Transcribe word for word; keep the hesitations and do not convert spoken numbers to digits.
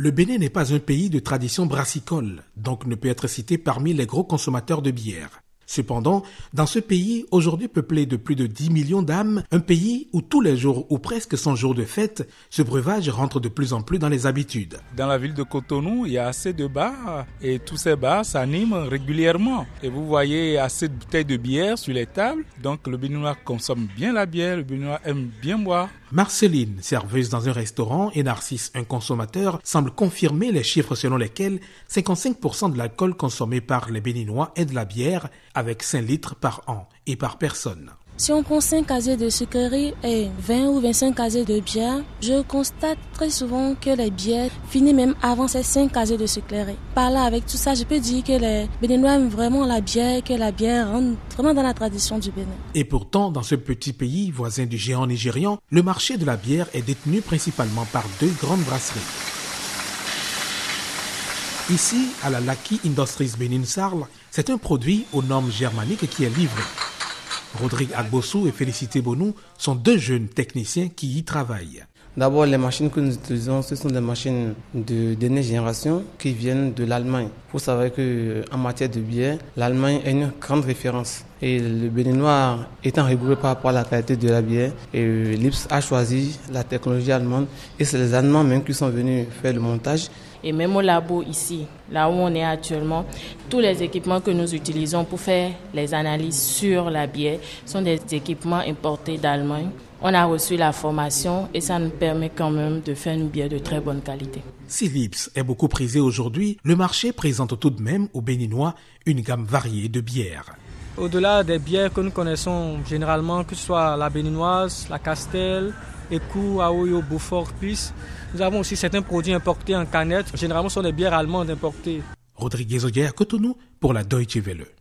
Le Bénin n'est pas un pays de tradition brassicole, donc ne peut être cité parmi les gros consommateurs de bière. Cependant, dans ce pays, aujourd'hui peuplé de plus de dix millions d'âmes, un pays où tous les jours ou presque sont jours de fête, ce breuvage rentre de plus en plus dans les habitudes. Dans la ville de Cotonou, il y a assez de bars et tous ces bars s'animent régulièrement. Et vous voyez assez de bouteilles de bière sur les tables, donc le Béninois consomme bien la bière, le Béninois aime bien boire. Marceline, serveuse dans un restaurant, et Narcisse, un consommateur, semblent confirmer les chiffres selon lesquels cinquante-cinq pour cent de l'alcool consommé par les Béninois est de la bière, avec cinq litres par an et par personne. Si on prend cinq casiers de sucrerie et vingt ou vingt-cinq casiers de bière, je constate très souvent que les bières finissent même avant ces cinq casiers de sucrerie. Par là, avec tout ça, je peux dire que les Béninois aiment vraiment la bière, que la bière rentre vraiment dans la tradition du Bénin. Et pourtant, dans ce petit pays voisin du géant nigérian, le marché de la bière est détenu principalement par deux grandes brasseries. Ici, à la Lucky Industries Bénin Sarl, c'est un produit aux normes germaniques qui est livré. Rodrigue Agbossou et Félicité Bonou sont deux jeunes techniciens qui y travaillent. D'abord, les machines que nous utilisons, ce sont des machines de dernière génération qui viennent de l'Allemagne. Il faut savoir qu'en matière de bière, l'Allemagne est une grande référence. Et le Béninois étant rigoureux par rapport à la qualité de la bière, et l'I P S a choisi la technologie allemande. Et c'est les Allemands même qui sont venus faire le montage. Et même au labo ici, là où on est actuellement, tous les équipements que nous utilisons pour faire les analyses sur la bière sont des équipements importés d'Allemagne. On a reçu la formation et ça nous permet quand même de faire une bière de très bonne qualité. Si l'I P S est beaucoup prisé aujourd'hui, le marché présente tout de même aux Béninois une gamme variée de bières. Au-delà des bières que nous connaissons généralement, que ce soit la béninoise, la Castel, Écou, Aoyo, Beaufort, Pisse, nous avons aussi certains produits importés en canette. Généralement, ce sont des bières allemandes importées. Rodrigue Zodier à Cotonou pour la Deutsche Welle.